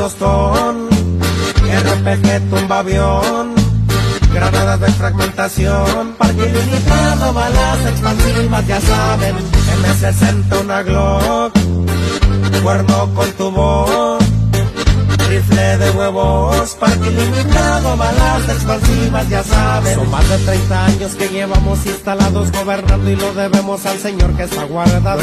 Tostón, RPG tumba avión, granadas de fragmentación, parque ilimitado, balas expansivas, ya saben, M60 una Glock, cuerno con tubo, rifle de huevos, parque ilimitado, balas expansivas, ya saben. Son más de 30 años que llevamos instalados gobernando y lo debemos al señor que está guardado.